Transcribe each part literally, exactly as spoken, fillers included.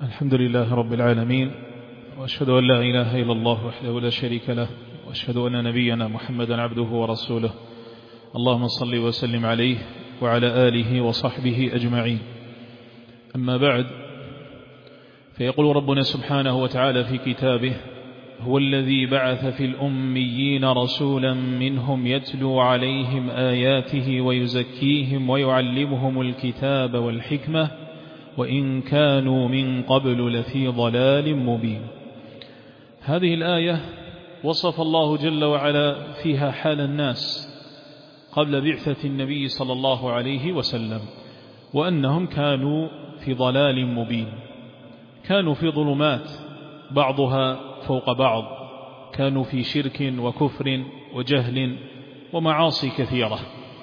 الحمد لله رب العالمين، وأشهد أن لا إله إلا الله وحده لا شريك له، وأشهد أن نبينا محمدا عبده ورسوله. اللهم صل وسلم عليه وعلى آله وصحبه أجمعين. أما بعد، فيقول ربنا سبحانه وتعالى في كتابه: هو الذي بعث في الأميين رسولا منهم يتلو عليهم آياته ويزكيهم ويعلمهم الكتاب والحكمة وإن كانوا من قبل لفي ضلال مبين. هذه الآية وصف الله جل وعلا فيها حال الناس قبل بعثة النبي صلى الله عليه وسلم، وأنهم كانوا في ضلال مبين، كانوا في ظلمات بعضها فوق بعض، كانوا في شرك وكفر وجهل ومعاصي كثيرة.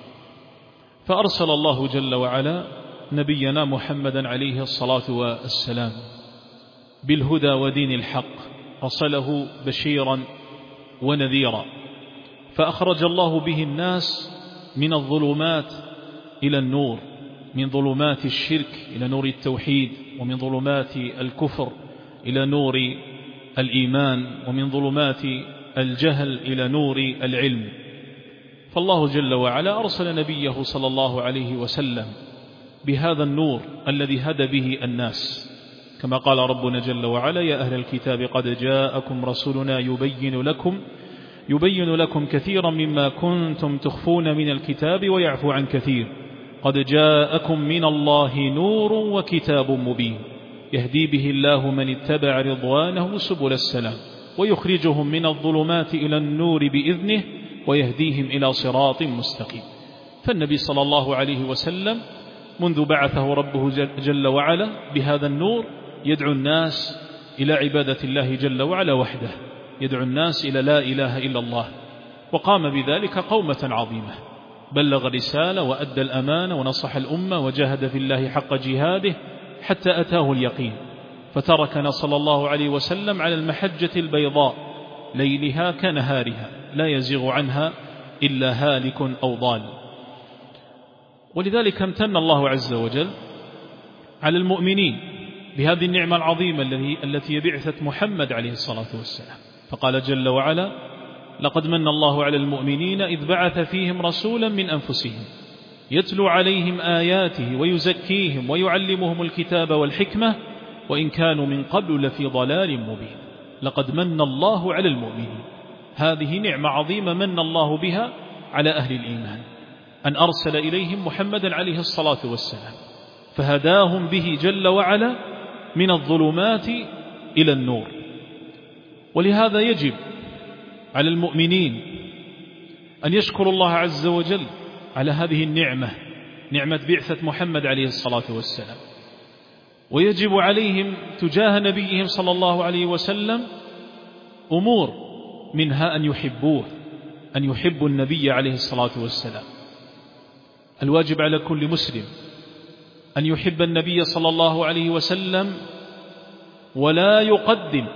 فأرسل الله جل وعلا نبينا محمدا عليه الصلاة والسلام بالهدى ودين الحق، أرسله بشيرا ونذيرا، فأخرج الله به الناس من الظلمات إلى النور، من ظلمات الشرك إلى نور التوحيد، ومن ظلمات الكفر إلى نور الإيمان، ومن ظلمات الجهل إلى نور العلم. فالله جل وعلا أرسل نبيه صلى الله عليه وسلم بهذا النور الذي هدى به الناس، كما قال ربنا جل وعلا: يا أهل الكتاب قد جاءكم رسولنا يبين لكم يبين لكم كثيرا مما كنتم تخفون من الكتاب ويعفو عن كثير، قد جاءكم من الله نور وكتاب مبين يهدي به الله من اتبع رضوانه سبل السلام ويخرجهم من الظلمات إلى النور بإذنه ويهديهم إلى صراط مستقيم. فالنبي صلى الله عليه وسلم منذ بعثه ربه جل وعلا بهذا النور يدعو الناس إلى عبادة الله جل وعلا وحده، يدعو الناس إلى لا إله إلا الله، وقام بذلك قومة عظيمة، بلغ الرسالة وأدى الأمانة ونصح الأمة وجاهد في الله حق جهاده حتى أتاه اليقين، فتركنا صلى الله عليه وسلم على المحجة البيضاء ليلها كنهارها لا يزيغ عنها إلا هالك أو ضال. ولذلك امتن الله عز وجل على المؤمنين بهذه النعمة العظيمة التي بعثت محمد عليه الصلاة والسلام، فقال جل وعلا: لقد من الله على المؤمنين إذ بعث فيهم رسولا من أنفسهم يتلو عليهم آياته ويزكيهم ويعلمهم الكتاب والحكمة وإن كانوا من قبل لفي ضلال مبين. لقد من الله على المؤمنين، هذه نعمة عظيمة من الله بها على أهل الإيمان، أن أرسل إليهم محمدا عليه الصلاة والسلام، فهداهم به جل وعلا من الظلمات إلى النور. ولهذا يجب على المؤمنين أن يشكروا الله عز وجل على هذه النعمة، نعمة بعثة محمد عليه الصلاة والسلام، ويجب عليهم تجاه نبيهم صلى الله عليه وسلم أمور، منها أن يحبوه، أن يحبوا النبي عليه الصلاة والسلام. الواجب على كل مسلم أن يحب النبي صلى الله عليه وسلم، ولا يقدم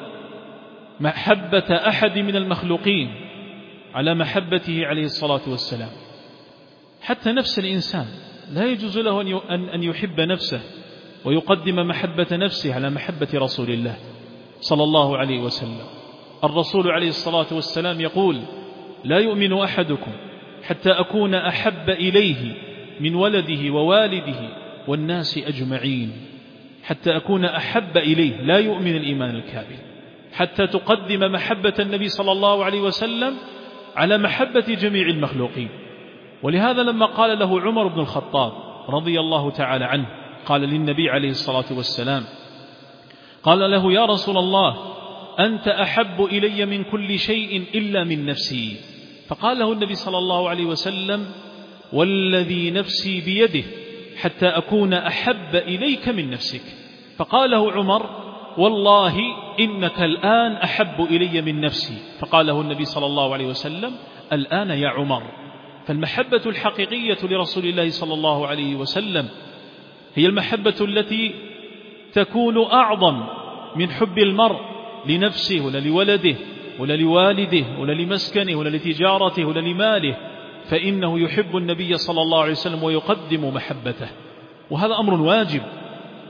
محبة أحد من المخلوقين على محبته عليه الصلاة والسلام. حتى نفس الإنسان لا يجوز له أن يحب نفسه ويقدم محبة نفسه على محبة رسول الله صلى الله عليه وسلم. الرسول عليه الصلاة والسلام يقول: لا يؤمن أحدكم حتى أكون أحب إليه من ولده ووالده والناس أجمعين، حتى أكون أحب إليه، لا يؤمن الإيمان الكامل حتى تقدم محبة النبي صلى الله عليه وسلم على محبة جميع المخلوقين. ولهذا لما قال له عمر بن الخطاب رضي الله تعالى عنه، قال للنبي عليه الصلاة والسلام، قال له: يا رسول الله، أنت أحب إلي من كل شيء إلا من نفسي. فقال له النبي صلى الله عليه وسلم: والذي نفسي بيده حتى أكون أحب إليك من نفسك. فقال له عمر: والله إنك الآن أحب إلي من نفسي. فقال له النبي صلى الله عليه وسلم: الآن يا عمر. فالمحبة الحقيقية لرسول الله صلى الله عليه وسلم هي المحبة التي تكون أعظم من حب المرء لنفسه ولا لولده ولا لوالده ولا لمسكنه ولا لتجارته ولا لماله، فإنه يحب النبي صلى الله عليه وسلم ويقدم محبته. وهذا أمر واجب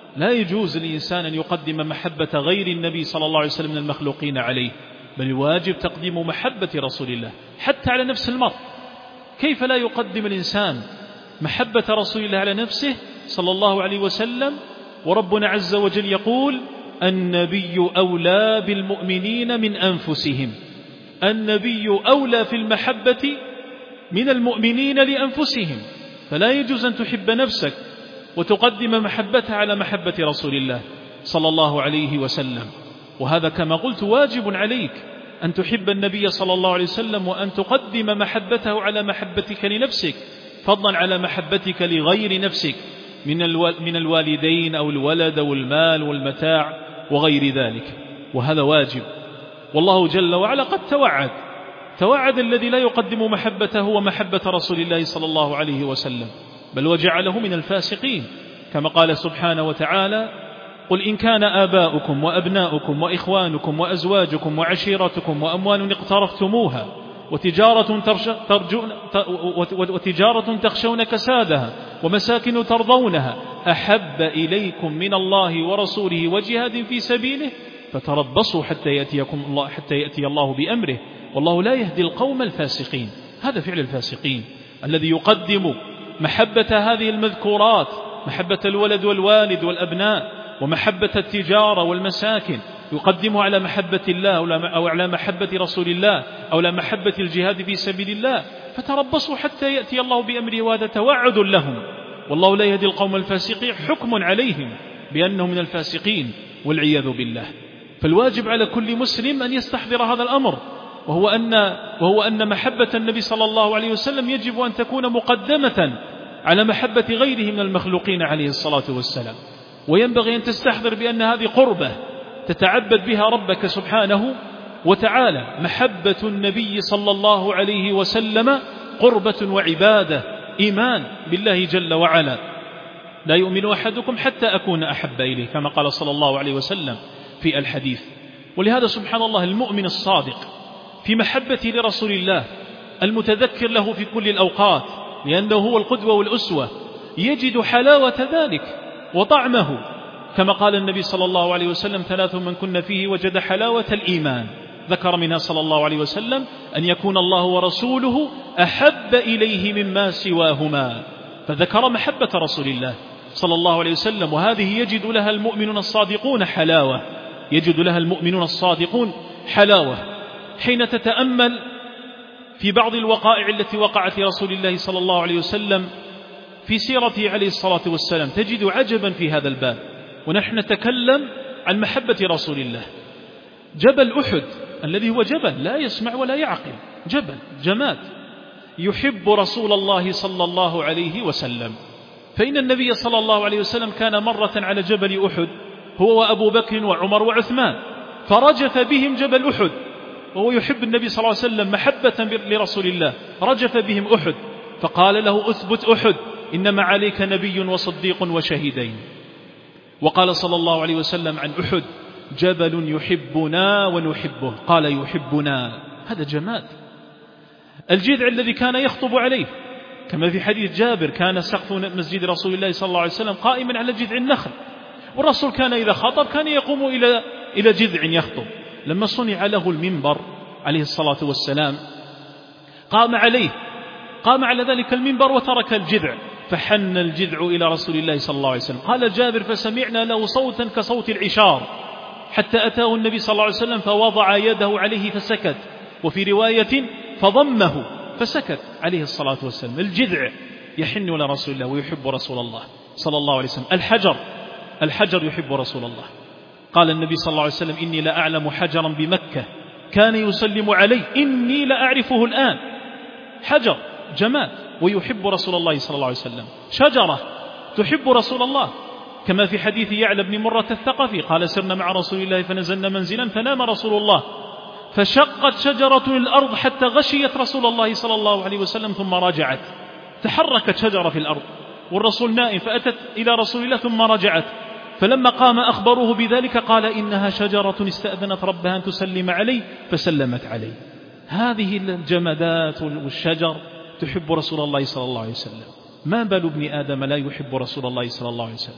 لا يجوز للإنسان أن يقدم محبة غير النبي صلى الله عليه وسلم من المخلوقين عليه، بل الواجب تقديم محبة رسول الله حتى على نفس المرء. كيف لا يقدم الإنسان محبة رسول الله على نفسه صلى الله عليه وسلم، وربنا عز وجل يقول النبي أولى بالمؤمنين من أنفسهم. النبي أولى في المحبة من المؤمنين لأنفسهم، فلا يجوز أن تحب نفسك وتقدم محبتها على محبة رسول الله صلى الله عليه وسلم. وهذا كما قلت واجب عليك أن تحب النبي صلى الله عليه وسلم وأن تقدم محبته على محبتك لنفسك، فضلا على محبتك لغير نفسك من الوالدين أو الولد أو المال والمتاع وغير ذلك، وهذا واجب. والله جل وعلا قد توعد توعد الذي لا يقدم محبته ومحبة رسول الله صلى الله عليه وسلم، بل وجعله من الفاسقين، كما قال سبحانه وتعالى قل إن كان آباؤكم وأبناؤكم وإخوانكم وأزواجكم وعشيرتكم وأموال اقترفتموها وتجارة, ترجون وتجارة تخشون كسادها ومساكن ترضونها أحب إليكم من الله ورسوله وجهاد في سبيله فتربصوا حتى يأتيكم الله حتى يأتي الله بأمره والله لا يهدي القوم الفاسقين. هذا فعل الفاسقين الذي يقدم محبة هذه المذكورات، محبة الولد والوالد والأبناء ومحبة التجارة والمساكن، يقدمه على محبة الله أو على محبة رسول الله أو على محبة الجهاد في سبيل الله، فتربصوا حتى يأتي الله بأمره، وهذا توعد لهم، والله لا يهدي القوم الفاسقين، حكم عليهم بأنهم من الفاسقين والعياذ بالله. فالواجب على كل مسلم أن يستحضر هذا الأمر، وهو أن, وهو أن محبة النبي صلى الله عليه وسلم يجب أن تكون مقدمة على محبة غيره من المخلوقين عليه الصلاة والسلام. وينبغي أن تستحضر بأن هذه قربة تتعبد بها ربك سبحانه وتعالى. محبة النبي صلى الله عليه وسلم قربة وعبادة، إيمان بالله جل وعلا. لا يؤمن أحدكم حتى أكون أحب إليه، كما قال صلى الله عليه وسلم في الحديث. ولهذا سبحان الله المؤمن الصادق في محبة لرسول الله المتذكر له في كل الأوقات، لأنه هو القدوة والأسوة، يجد حلاوة ذلك وطعمه، كما قال النبي صلى الله عليه وسلم ثلاث من كن فيه وجد حلاوة الإيمان، ذكر منها صلى الله عليه وسلم أن يكون الله ورسوله أحب إليه مما سواهما، فذكر محبة رسول الله صلى الله عليه وسلم. وهذه يجد لها المؤمنون الصادقون حلاوة، يجد لها المؤمنون الصادقون حلاوة حين تتأمل في بعض الوقائع التي وقعت لرسول الله صلى الله عليه وسلم في سيرته عليه الصلاة والسلام، تجد عجبا في هذا الباب. ونحن نتكلم عن محبة رسول الله. جبل أحد الذي هو جبل لا يسمع ولا يعقل، جبل جماد، يحب رسول الله صلى الله عليه وسلم. فإن النبي صلى الله عليه وسلم كان مرة على جبل أحد هو وأبو بكر وعمر وعثمان، فرجف بهم جبل أحد، وهو يحب النبي صلى الله عليه وسلم محبة لرسول الله، رجف بهم أحد، فقال له أثبت أحد إنما عليك نبي وصديق وشهيدين. وقال صلى الله عليه وسلم عن أحد جبل يحبنا ونحبه، قال يحبنا، هذا جماد. الجذع الذي كان يخطب عليه، كما في حديث جابر كان سقف مسجد رسول الله صلى الله عليه وسلم قائما على جذع النخل، والرسول كان إذا خطب كان يقوم إلى إلى جذع يخطب. لما صنع له المنبر عليه الصلاة والسلام قام عليه، قام على ذلك المنبر وترك الجذع، فحن الجذع إلى رسول الله صلى الله عليه وسلم. قال جابر فسمعنا له صوتا كصوت العشار، حتى أتاه النبي صلى الله عليه وسلم فوضع يده عليه فسكت، وفي رواية فضمه فسكت عليه الصلاة والسلام. الجذع يحن لرسول الله ويحب رسول الله صلى الله عليه وسلم. الحجر الحجر يحب رسول الله. قال النبي صلى الله عليه وسلم إني لأعلم حجرا بمكة كان يسلم عليه إني لأعرفه الآن. حجر جماد ويحب رسول الله صلى الله عليه وسلم. شجرة تحب رسول الله، كما في حديث يعلى بن مرة الثقفي قال سرنا مع رسول الله فنزلنا منزلا فنام رسول الله فشقت شجرة الأرض حتى غشيت رسول الله صلى الله عليه وسلم ثم رجعت. تحركت شجرة في الأرض والرسول نائم، فأتت إلى رسول الله ثم رجعت، فلما قام أخبروه بذلك قال إنها شجرة استأذنت ربها أن تسلم عليه فسلمت عليه. هذه الجمادات والشجر تحب رسول الله صلى الله عليه وسلم. ما بال ابن آدم لا يحب رسول الله صلى الله عليه وسلم؟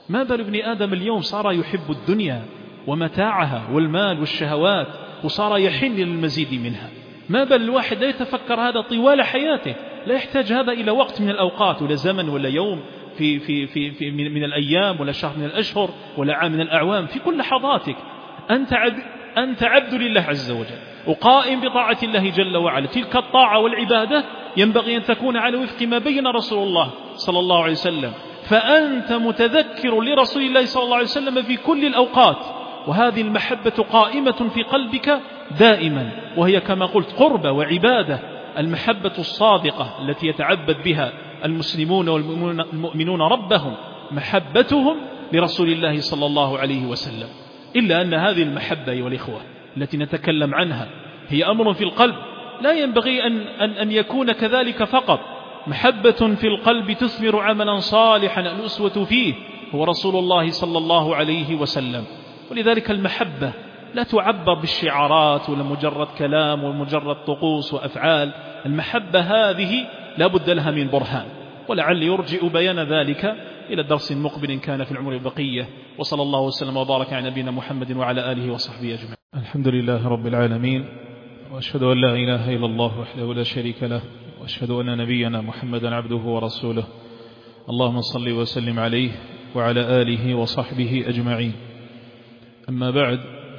ما بال ابن آدم اليوم صار يحب الدنيا ومتاعها والمال والشهوات، وصار يحن للمزيد منها. ما بال الواحد لا يتفكر هذا طوال حياته، لا يحتاج هذا إلى وقت من الأوقات ولا زمن ولا يوم في, في, في, في من, من الأيام ولا شهر من الأشهر ولا عام من الأعوام، في كل لحظاتك أنت عبد, أنت عبد لله عز وجل وقائم بطاعة الله جل وعلا. تلك الطاعة والعبادة ينبغي أن تكون على وفق ما بين رسول الله صلى الله عليه وسلم، فأنت متذكر لرسول الله صلى الله عليه وسلم في كل الأوقات، وهذه المحبة قائمة في قلبك دائما، وهي كما قلت قربة وعبادة. المحبة الصادقة التي يتعبد بها المسلمون والمؤمنون ربهم محبتهم لرسول الله صلى الله عليه وسلم. إلا أن هذه المحبة أيها الإخوة التي نتكلم عنها هي أمر في القلب، لا ينبغي أن, أن, أن يكون كذلك فقط. محبة في القلب تثمر عملا صالحا الأسوة فيه هو رسول الله صلى الله عليه وسلم. ولذلك المحبة لا تعبر بالشعارات ولا مجرد كلام ومجرد طقوس وأفعال. المحبة هذه لا بد لها من برهان، ولعل يرجئ بيان ذلك إلى الدرس المقبل إن كان في العمر بقية. وصلى الله وسلم وبارك على نبينا محمد وعلى آله وصحبه أجمعين. الحمد لله رب العالمين، وأشهد أن لا إله إلا الله وحده لا شريك له، وأشهد أن نبينا محمدا عبده ورسوله. اللهم صل وسلم عليه وعلى آله وصحبه أجمعين. أما بعد،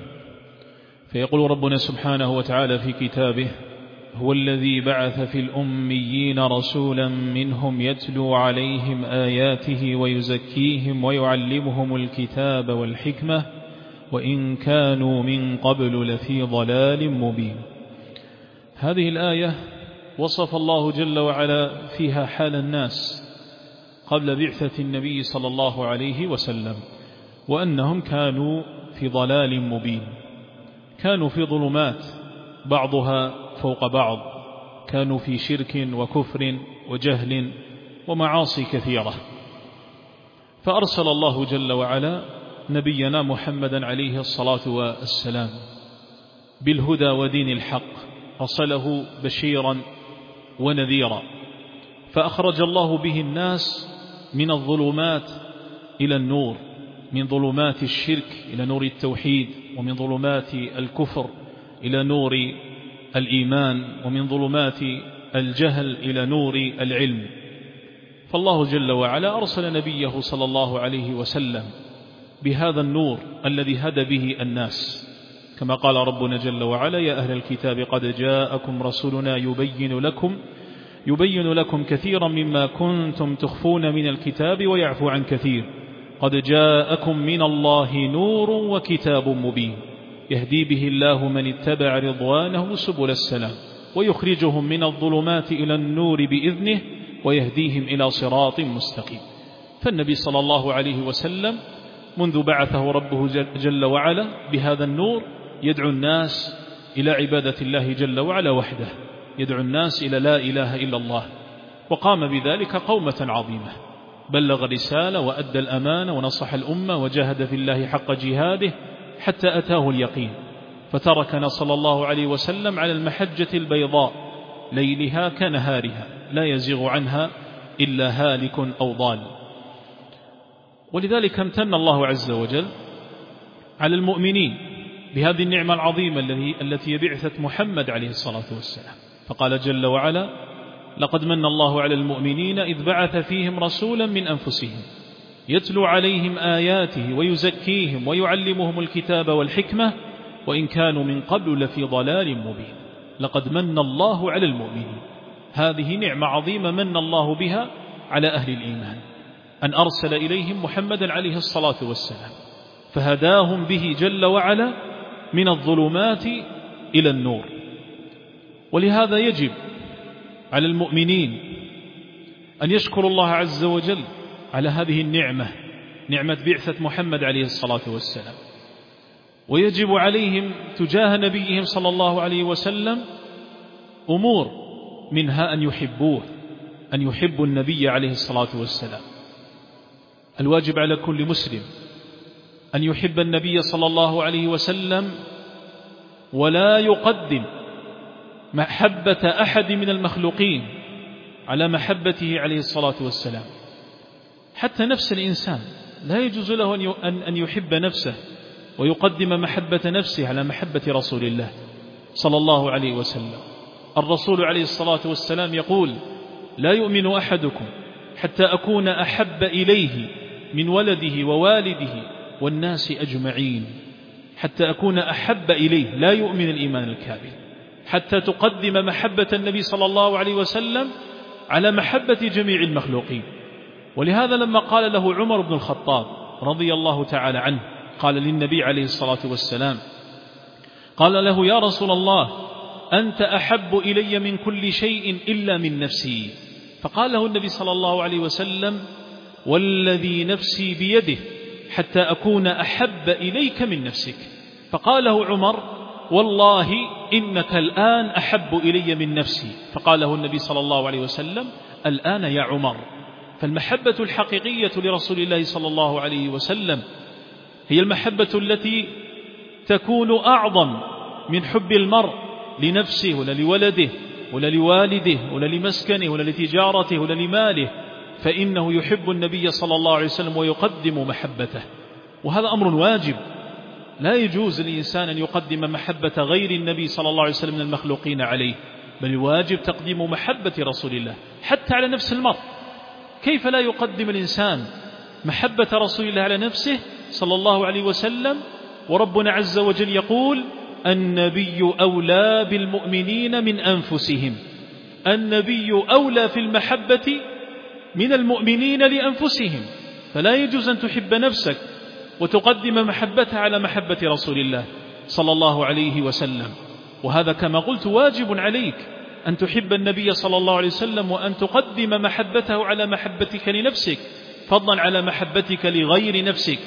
فيقول ربنا سبحانه وتعالى في كتابه: هو الذي بعث في الأميين رسولا منهم يتلو عليهم آياته ويزكيهم ويعلمهم الكتاب والحكمة وإن كانوا من قبل لفي ضلال مبين. هذه الآية وصف الله جل وعلا فيها حال الناس قبل بعثة النبي صلى الله عليه وسلم، وأنهم كانوا في ضلال مبين، كانوا في ظلمات بعضها فوق بعض، كانوا في شرك وكفر وجهل ومعاصي كثيرة. فأرسل الله جل وعلا نبينا محمدا عليه الصلاة والسلام بالهدى ودين الحق، أرسله بشيرا ونذيرا، فأخرج الله به الناس من الظلمات إلى النور، من ظلمات الشرك إلى نور التوحيد، ومن ظلمات الكفر إلى نور الإيمان، ومن ظلمات الجهل إلى نور العلم. فالله جل وعلا أرسل نبيه صلى الله عليه وسلم بهذا النور الذي هدى به الناس، كما قال ربنا جل وعلا: يا أهل الكتاب قد جاءكم رسولنا يبين لكم يبين لكم كثيرا مما كنتم تخفون من الكتاب ويعفو عن كثير، قد جاءكم من الله نور وكتاب مبين يهدي به الله من اتبع رضوانه سبل السلام ويخرجهم من الظلمات إلى النور بإذنه ويهديهم إلى صراط مستقيم. فالنبي صلى الله عليه وسلم منذ بعثه ربه جل وعلا بهذا النور يدعو الناس إلى عبادة الله جل وعلا وحده، يدعو الناس إلى لا إله إلا الله، وقام بذلك قومة عظيمة، بلغ الرسالة وأدى الأمانة ونصح الأمة وجاهد في الله حق جهاده حتى أتاه اليقين، فتركنا صلى الله عليه وسلم على المحجة البيضاء ليلها كنهارها لا يزيغ عنها إلا هالك أو ضال. ولذلك امتن الله عز وجل على المؤمنين بهذه النعمة العظيمة التي هي بعثة محمد عليه الصلاة والسلام، فقال جل وعلا: لقد من الله على المؤمنين إذ بعث فيهم رسولا من أنفسهم يتلو عليهم آياته ويزكيهم ويعلمهم الكتاب والحكمة وإن كانوا من قبل لفي ضلال مبين. لقد من الله على المؤمنين، هذه نعمة عظيمة من الله بها على أهل الإيمان، أن أرسل إليهم محمدا عليه الصلاة والسلام، فهداهم به جل وعلا من الظلمات إلى النور. ولهذا يجب على المؤمنين أن يشكروا الله عز وجل على هذه النعمة، نعمة بعثة محمد عليه الصلاة والسلام، ويجب عليهم تجاه نبيهم صلى الله عليه وسلم أمور، منها أن يحبوه، أن يحبوا النبي عليه الصلاة والسلام. الواجب على كل مسلم أن يحب النبي صلى الله عليه وسلم ولا يقدم محبة أحد من المخلوقين على محبته عليه الصلاة والسلام. حتى نفس الإنسان لا يجوز له أن يحب نفسه ويقدم محبة نفسه على محبة رسول الله صلى الله عليه وسلم. الرسول عليه الصلاة والسلام يقول: لا يؤمن أحدكم حتى أكون أحب إليه من ولده ووالده والناس أجمعين. حتى أكون أحب إليه، لا يؤمن الإيمان الكامل حتى تقدم محبة النبي صلى الله عليه وسلم على محبة جميع المخلوقين. ولهذا لما قال له عمر بن الخطاب رضي الله تعالى عنه، قال للنبي عليه الصلاة والسلام، قال له: يا رسول الله، أنت أحب إلي من كل شيء إلا من نفسي. فقال له النبي صلى الله عليه وسلم: والذي نفسي بيده حتى أكون أحب إليك من نفسك. فقال له عمر: والله إنك الآن أحب إلي من نفسي. فقال له النبي صلى الله عليه وسلم: الآن يا عمر. فالمحبة الحقيقية لرسول الله صلى الله عليه وسلم هي المحبة التي تكون أعظم من حب المرء لنفسه ولا لولده ولا لوالده ولا لمسكنه ولا لتجارته ولا لماله، فإنه يحب النبي صلى الله عليه وسلم ويقدم محبته. وهذا أمر واجب، لا يجوز للإنسان أن يقدم محبة غير النبي صلى الله عليه وسلم من المخلوقين عليه، بل الواجب تقديم محبة رسول الله حتى على نفس المرء. كيف لا يقدم الإنسان محبة رسول الله على نفسه صلى الله عليه وسلم، وربنا عز وجل يقول: النبي أولى بالمؤمنين من أنفسهم. النبي أولى في المحبة من المؤمنين لأنفسهم، فلا يجوز أن تحب نفسك وتقدم محبتها على محبة رسول الله صلى الله عليه وسلم. وهذا كما قلت واجب عليك أن تحب النبي صلى الله عليه وسلم وأن تقدم محبته على محبتك لنفسك، فضلا على محبتك لغير نفسك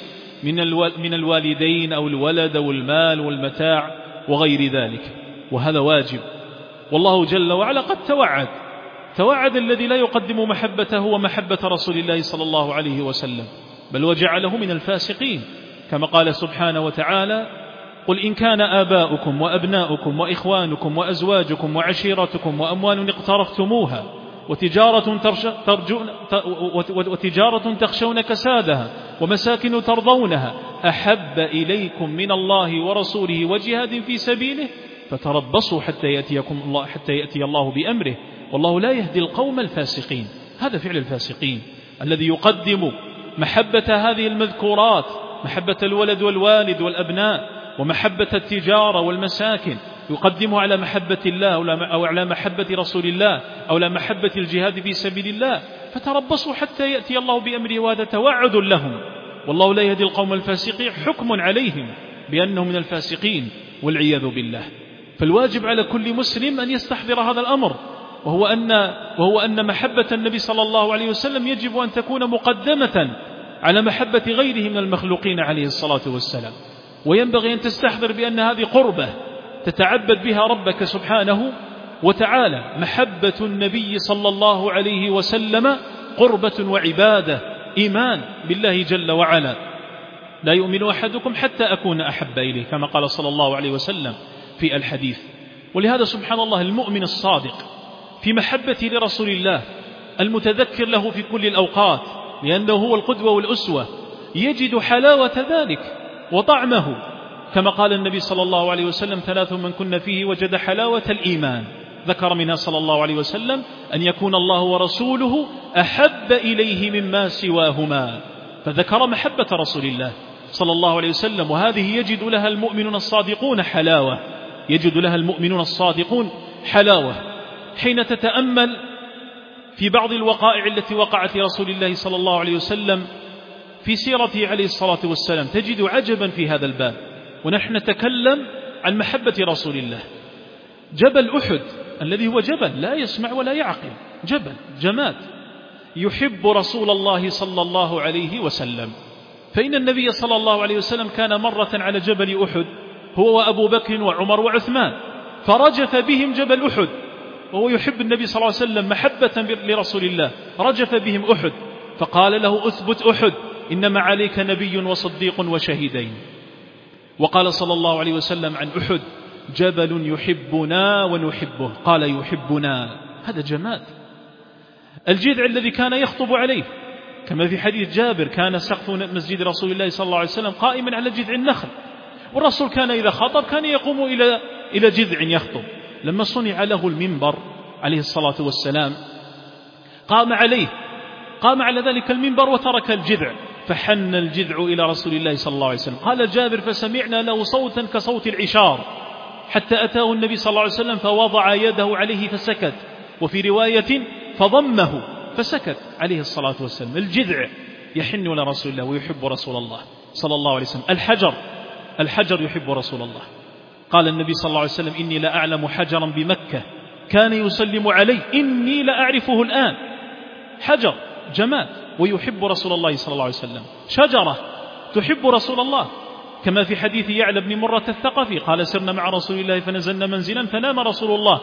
من الوالدين أو الولد أو المال والمتاع وغير ذلك. وهذا واجب، والله جل وعلا قد توعد توعد الذي لا يقدم محبته ومحبة رسول الله صلى الله عليه وسلم، بل وجعله من الفاسقين، كما قال سبحانه وتعالى: قل إن كان آباؤكم وأبناؤكم وإخوانكم وأزواجكم وعشيرتكم وأموال اقترفتموها وتجارة, ترجون وتجارة تخشون كسادها ومساكن ترضونها أحب إليكم من الله ورسوله وجهاد في سبيله فتربصوا حتى يأتيكم الله حتى يأتي الله بأمره والله لا يهدي القوم الفاسقين. هذا فعل الفاسقين الذي يقدم محبة هذه المذكورات، محبة الولد والوالد والأبناء ومحبة التجارة والمساكن، يقدمه على محبة الله أو على محبة رسول الله أو على محبة الجهاد في سبيل الله. فتربصوا حتى يأتي الله بأمره، وهذا توعد لهم، والله لا يهدي القوم الفاسقين، حكم عليهم بأنهم من الفاسقين والعياذ بالله. فالواجب على كل مسلم أن يستحضر هذا الأمر، وهو أن, وهو أن محبة النبي صلى الله عليه وسلم يجب أن تكون مقدمة على محبة غيره من المخلوقين عليه الصلاة والسلام. وينبغي أن تستحضر بأن هذه قربة تتعبد بها ربك سبحانه وتعالى. محبة النبي صلى الله عليه وسلم قربة وعبادة، إيمان بالله جل وعلا. لا يؤمن أحدكم حتى أكون أحب إليه، كما قال صلى الله عليه وسلم في الحديث. ولهذا سبحان الله المؤمن الصادق في محبة لرسول الله المتذكر له في كل الأوقات، لأنه هو القدوة والأسوة، يجد حلاوة ذلك وطعمه، كما قال النبي صلى الله عليه وسلم: ثلاث من كن فيه وجد حلاوة الإيمان. ذكر منها صلى الله عليه وسلم أن يكون الله ورسوله أحب إليه مما سواهما، فذكر محبة رسول الله صلى الله عليه وسلم. وهذه يجد لها المؤمنون الصادقون حلاوة، يجد لها المؤمنون الصادقون حلاوة حين تتأمل في بعض الوقائع التي وقعت لرسول الله صلى الله عليه وسلم في سيرته عليه الصلاة والسلام، تجد عجبا في هذا الباب. ونحن نتكلم عن محبة رسول الله. جبل أحد الذي هو جبل لا يسمع ولا يعقل، جبل جماد، يحب رسول الله صلى الله عليه وسلم. فإن النبي صلى الله عليه وسلم كان مرة على جبل أحد هو وأبو بكر وعمر وعثمان، فرجف بهم جبل أحد، وهو يحب النبي صلى الله عليه وسلم محبة لرسول الله، رجف بهم أحد، فقال له: أثبت أحد، إنما عليك نبي وصديق وشهيدين. وقال صلى الله عليه وسلم عن أحد: جبل يحبنا ونحبه، قال يحبنا. هذا جماد. الجذع الذي كان يخطب عليه كما في حديث جابر كان سقف مسجد رسول الله صلى الله عليه وسلم قائما على جذع النخل، والرسول كان إذا خطب كان يقوم إلى إلى جذع يخطب. لما صنع له المنبر عليه الصلاة والسلام قام عليه، قام على ذلك المنبر وترك الجذع، فحن الجذع إلى رسول الله صلى الله عليه وسلم. قال جابر فسمعنا له صوتا كصوت العشار حتى أتاه النبي صلى الله عليه وسلم فوضع يده عليه فسكت، وفي رواية فضمه فسكت عليه الصلاة والسلام. الجذع يحن إلى رسول الله ويحب رسول الله صلى الله عليه وسلم. الحجر الحجر يحب رسول الله. قال النبي صلى الله عليه وسلم إني لأعلم حجرا بمكة كان يسلم علي إني لأعرفه الآن. حجر جماد ويحب رسول الله صلى الله عليه وسلم. شجرة تحب رسول الله، كما في حديث يعلى بن مرة الثقفي قال سرنا مع رسول الله فنزلنا منزلا فنام رسول الله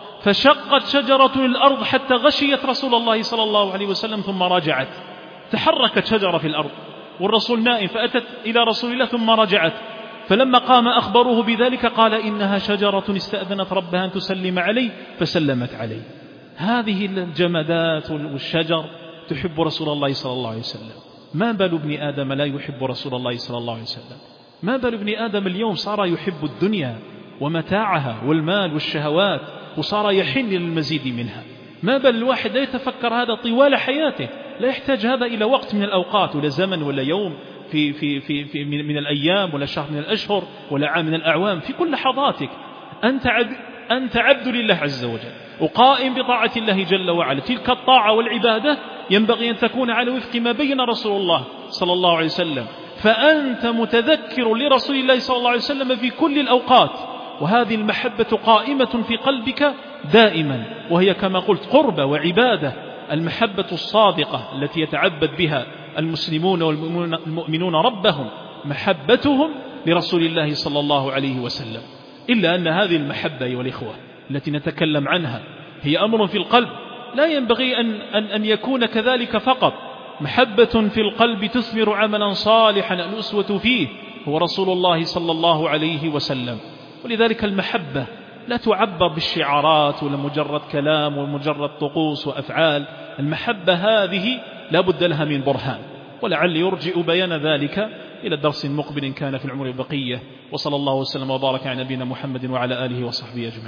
فشقت شجرة الأرض حتى غشيت رسول الله صلى الله عليه وسلم ثم رجعت. تحركت شجرة في الأرض والرسول نائم فأتت إلى رسول الله ثم رجعت، فلما قام أخبروه بذلك قال إنها شجرة استأذنت ربها أن تسلم علي فسلمت علي. هذه الجمادات والشجر تحب رسول الله صلى الله عليه وسلم. ما بال ابن آدم لا يحب رسول الله صلى الله عليه وسلم؟ ما بال ابن آدم اليوم صار يحب الدنيا ومتاعها والمال والشهوات وصار يحن للمزيد منها؟ ما بال الواحد لا يتفكر هذا طوال حياته، لا يحتاج هذا إلى وقت من الأوقات ولا زمن ولا يوم في, في, في, في من, من الأيام ولا شهر من الأشهر ولا عام من الأعوام، في كل لحظاتك أنت عبد, أنت عبد لله عز وجل وقائم بطاعة الله جل وعلا. تلك الطاعة والعبادة ينبغي أن تكون على وفق ما بين رسول الله صلى الله عليه وسلم، فأنت متذكر لرسول الله صلى الله عليه وسلم في كل الأوقات، وهذه المحبة قائمة في قلبك دائما، وهي كما قلت قربة وعبادة. المحبة الصادقة التي يتعبد بها المسلمون والمؤمنون ربهم محبتهم لرسول الله صلى الله عليه وسلم. إلا أن هذه المحبة أيها الإخوة التي نتكلم عنها هي أمر في القلب، لا ينبغي أن, أن, أن يكون كذلك فقط. محبة في القلب تثمر عملا صالحا الأسوة فيه هو رسول الله صلى الله عليه وسلم. ولذلك المحبة لا تعبر بالشعارات ولا مجرد كلام ومجرد طقوس وأفعال. المحبة هذه لا بد لها من برهان، ولعل يرجئ بيان ذلك إلى الدرس المقبل إن كان في العمر بقية. وصلى الله وسلم وبارك على نبينا محمد وعلى آله وصحبه أجمعين.